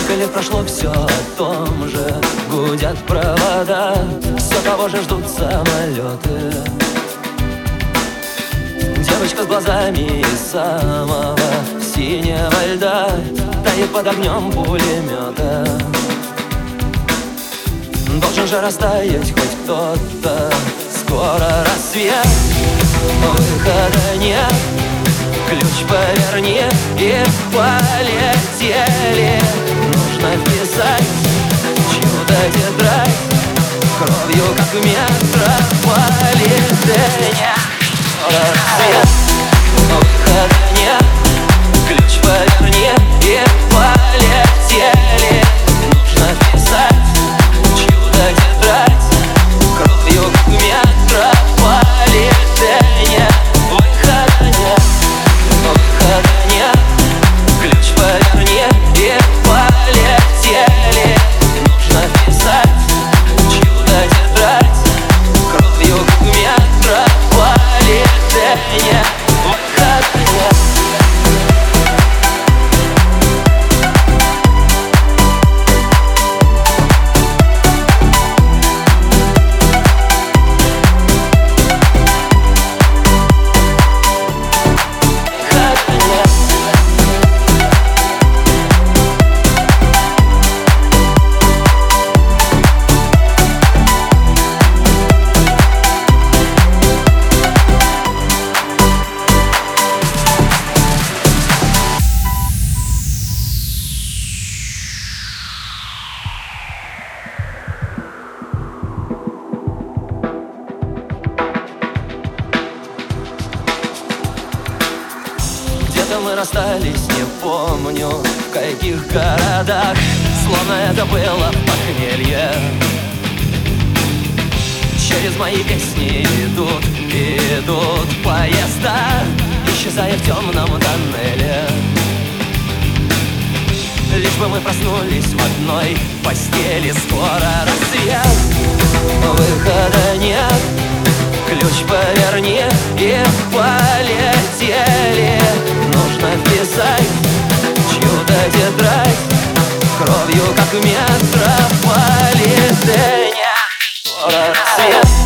Сколько лет прошло, все о том же. Гудят провода, все того же ждут самолеты. Девочка с глазами из самого синего льда тает под огнем пулемета. Должен же растаять хоть кто-то. Скоро рассвет, выхода нет. Ключ поверни и полетели. Нужно вписать чудо-тетрадь кровью, как в метрополитене. Скоро рассвет, выхода нет. Ключ поверни и полетели. Нужно вписать чудо-тетрадь кровью, как в метрополитене. Выхода нет, выхода нет. Ключ поверни и полетели. Нужно вписать чудо-тетрадь кровью, как в метрополитене. Выхода нет. Мы расстались, не помню, в каких городах. Словно это было похмелье. Через мои песни идут поезда, исчезая в темном тоннеле. Лишь бы мы проснулись в одной постели. Скоро рассвет, выхода нет. Ключ поверни и полетели. Нужно вписать чудо-тетрадь кровью, как в метрополитене. Скоро рассвет.